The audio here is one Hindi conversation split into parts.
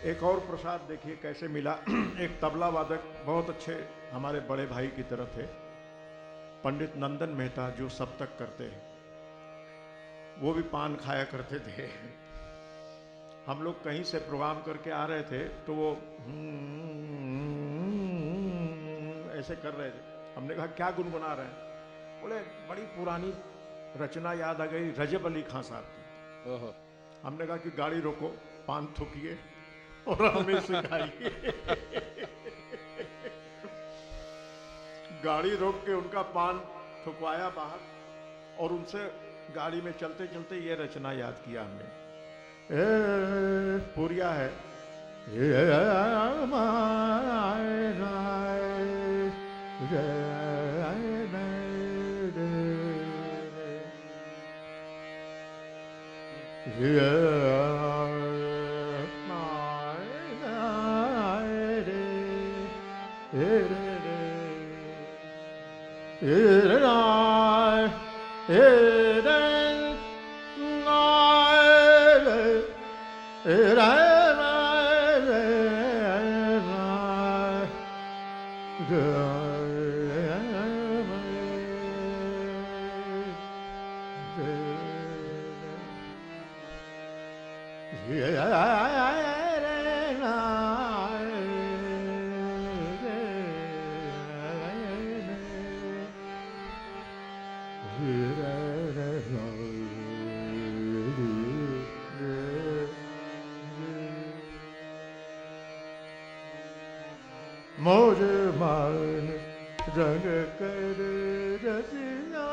एक और प्रसाद देखिए कैसे मिला। एक तबला वादक बहुत अच्छे हमारे बड़े भाई की तरह थे, पंडित नंदन मेहता, जो सब तक करते हैं। वो भी पान खाया करते थे। हम लोग कहीं से प्रोग्राम करके आ रहे थे तो वो ऐसे कर रहे थे। हमने कहा क्या गुनगुना रहे हैं? बोले बड़ी पुरानी रचना याद आ गई, रजब अली खां साहब की। हमने कहा कि गाड़ी रोको, पान थूकिए और हमें सिखाइए। गाड़ी रोक के उनका पान थुकवाया बाहर और उनसे गाड़ी में चलते चलते ये रचना याद किया हमने। पूरिया है। मोर मान रंग कर रसिया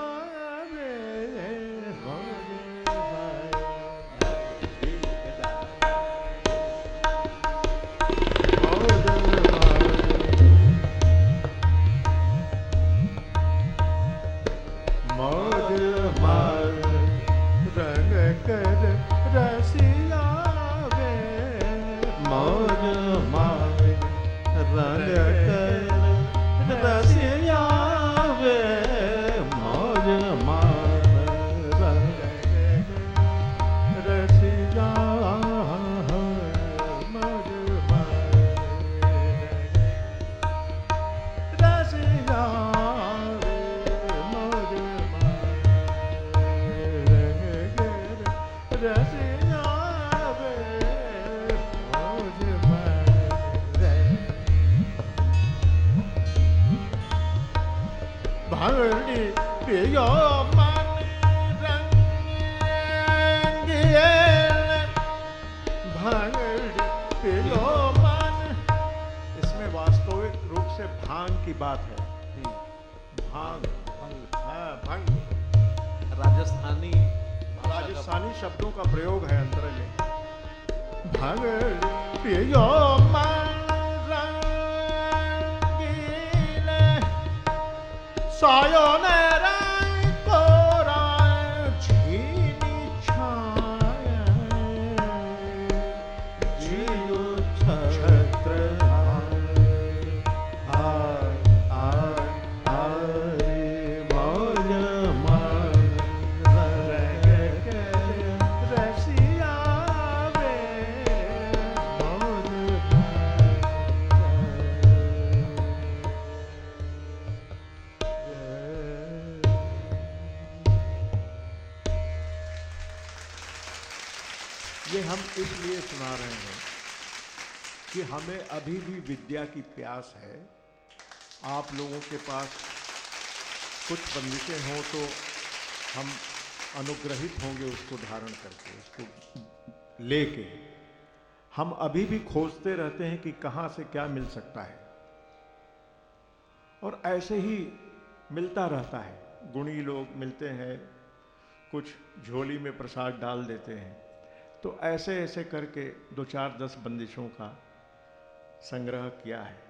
इसमें वास्तविक रूप से भांग की बात है। भांग भंग राजस्थानी शब्दों का प्रयोग है अंतर में। भंग पियो सायोनेरा कोरा छीनी छाया जियो छत्र मौज मन रसिया वे ये हम इसलिए सुना रहे हैं कि हमें अभी भी विद्या की प्यास है। आप लोगों के पास कुछ बंदिशें हों तो हम अनुग्रहित होंगे उसको धारण करके, उसको लेके। हम अभी भी खोजते रहते हैं कि कहाँ से क्या मिल सकता है, और ऐसे ही मिलता रहता है। गुणी लोग मिलते हैं, कुछ झोली में प्रसाद डाल देते हैं। तो ऐसे ऐसे करके 2 4 10 बंदिशों का संग्रह किया है।